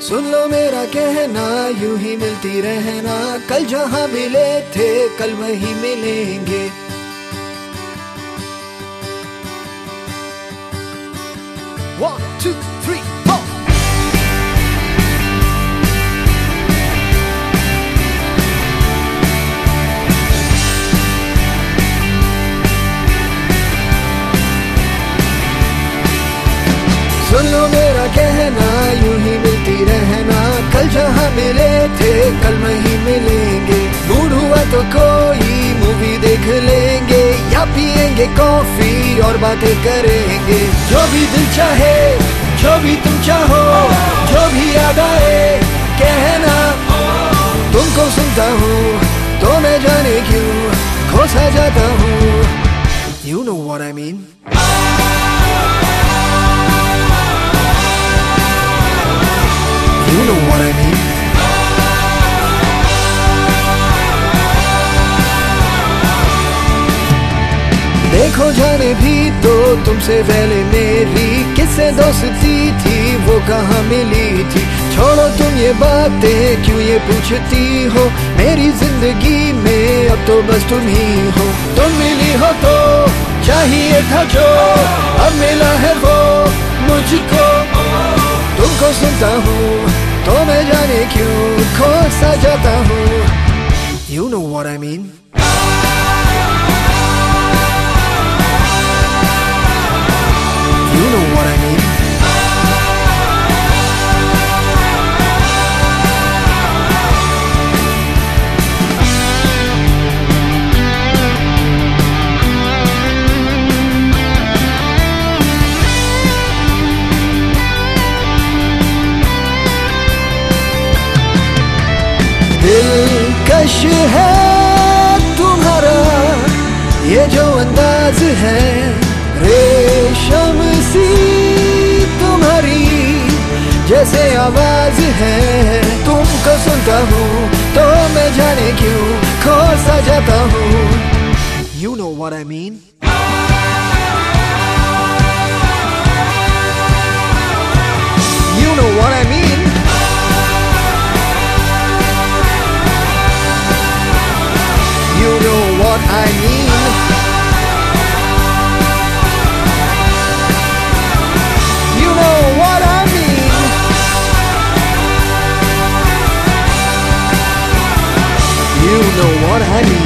सुन लो मेरा कहना, यूं ही मिलती रहना। कल जहां मिले थे कल वहीं मिलेंगे। One, two, three, four. सुन लो मेरा कहना, यूं ही मिलती रहना। कल जहां मिले थे कल वहीं मिलेंगे। मूड हुआ तो कोई मूवी देख लेंगे, या पिएंगे कॉफी और बातें करेंगे। जो भी दिल चाहे, जो भी तुम चाहो, जो भी याद आए कहना। तुमको सुनता हूँ तो मैं जाने क्यों खो सा जाता हूँ। You know what I mean? You know what I mean? देखो जाने भी तो तुमसे पहले मेरी किससे दोस्ती थी, वो कहाँ मिली थी। छोड़ो तुम ये बातें क्यों ये पूछती हो, मेरी जिंदगी में अब तो बस तुम ही हो। तुम मिली हो तो चाहिए था जो, अब मिला है वो मुझको। तुमको सुनता हूँ तो मैं जाने क्यों खो सा जाता हूँ। You know what I mean? You know what I mean? दिलकश है तुम्हारा ये जो अंदाज है, रेशम सी तुम्हारी जैसे आवाज है। तुमको सुनता हूँ तो मैं जाने क्यों खो सा जाता हूँ। You know what I mean? You know what I mean? You know what I mean? You know what I mean? You know what I mean?